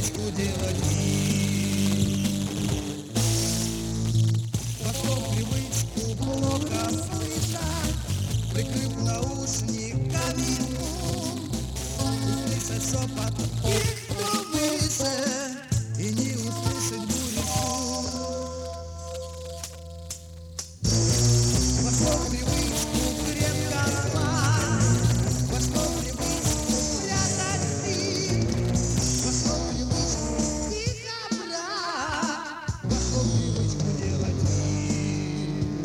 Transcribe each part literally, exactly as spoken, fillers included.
привычку делать вид. Вошло в привычку плохо слышать, прикрыв наушниками ум, услышать шепот тех, кто выше, и не услышать бурю шум. Вошло в привычку крепко спать, вошло в привычку прятать стих, вошло в привычку тихо брать, вошло в привычку делать вид.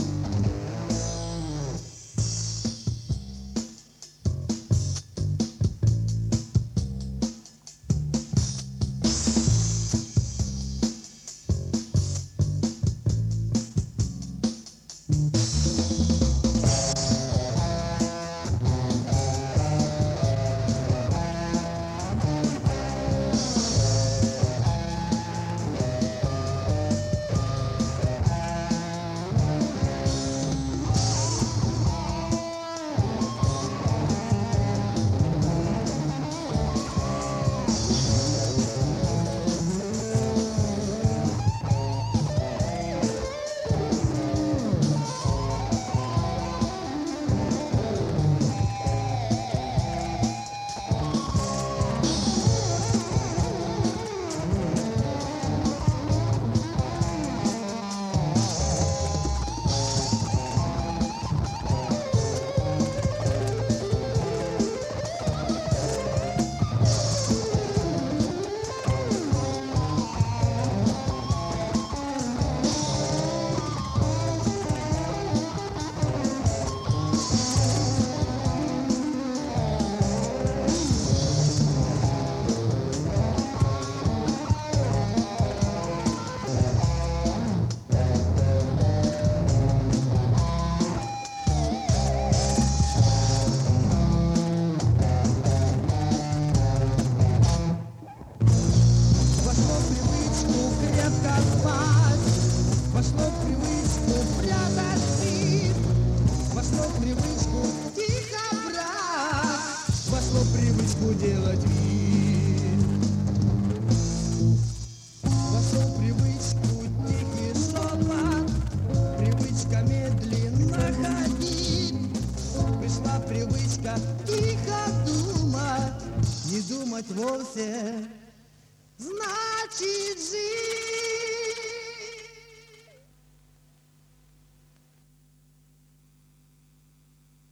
Вошло в привычку крепко спать, вошло в привычку прятать стих, вошло в привычку тихо брать, вошло в привычку делать вид. Вошло в привычку тихий шепот, привычка медленно ходить, пришла привычка тихо думать, не думать вовсе. Значит, жить.